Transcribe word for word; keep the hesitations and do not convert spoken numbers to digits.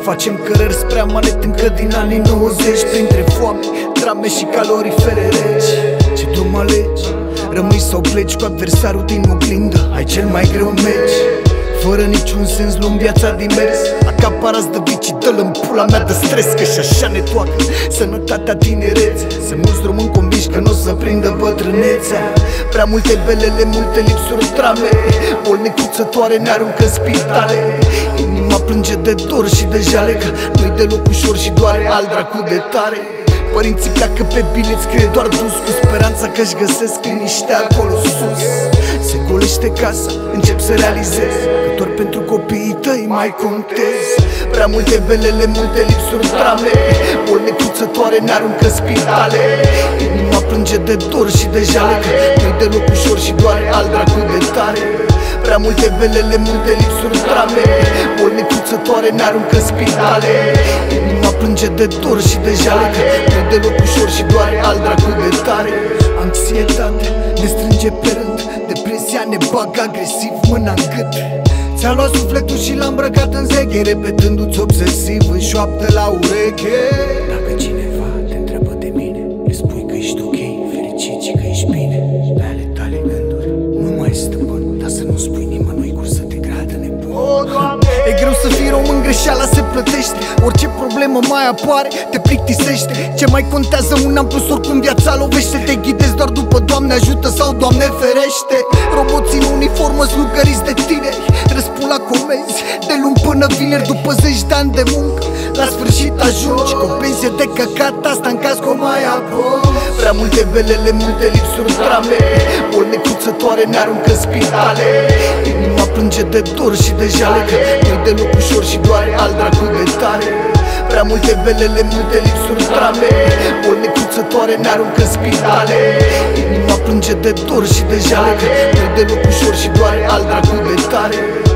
Facem cărări spre amanet încă din anii nouăzeci, printre foame, drame și calorifere reci. Ce drum alegi? Rămâi sau pleci cu adversarul din oglindă? Ai cel mai greu meci, fără niciun sens luăm viața din mers. Acaparați de vicii, dă-l în pula mea de stres, că și așa ne toacă sănătatea tinerețe. Sunt mulți români convinși că n-o să prindă bătrânețea. Prea multe belele, multe lipsuri, drame, boli necruțătoare ne aruncă în spitale. Inima plânge de dor și de jale, că nu-i deloc ușor și doare al dracu de tare. Părinții pleacă pe bilet, scrie doar dus, cu speranța că-și găsesc liniștea acolo sus. Se golește casa, încep să realizez că doar pentru copiii tăi mai contez. Prea multe belele, multe lipsuri, drame, boli necruțătoare ne aruncă spitale. Inima plânge de dor și de jale, că nu-i deloc ușor și doare al dracu de tare. Prea multe belele, multe lipsuri, drame, boli necruțătoare ne aruncă spitale. Inima plânge de dor și de jale, că nu-i deloc ușor și doare al dracu de tare. Anxietate ne strânge pe rând, depresia ne bagă agresiv mâna în gât. Ți-a luat sufletul și l-a îmbrăcat în zeche, repetându-ți obsesiv în șoaptă la ureche. Dacă cineva te întreabă de mine, le spui că ești ok, fericit și că ești bine. Pe ale tale gânduri nu mai stăpân, dar să nu spui nimănui cum să te gradă nebun. O, Doamne! E greu să fii român, greșeala se plătește. Orice problemă mai apare, te plictisește. Ce mai contează un an plus, oricum viața lovește. Te ghidezi doar după Doamne ajută sau Doamne ferește. Roboții în uniformă slugăriți de tineri răspund la comenzi de luni până vineri. După zeci de ani de muncă, la sfârșit ajungi cu o pensie de căcat, asta în caz că o mai apoi. Prea multe belele, multe lipsuri, drame, boli necruțătoare ne aruncă în spitale. Inima plânge de dor și de jale, că nu-i deloc ușor și doare al dracu de tare. Prea multe belele, multe lipsuri, drame, boli necruțătoare ne aruncă în spitale. Inima plânge de dor și de jale, că nu-i deloc ușor și doare al dracu de tare.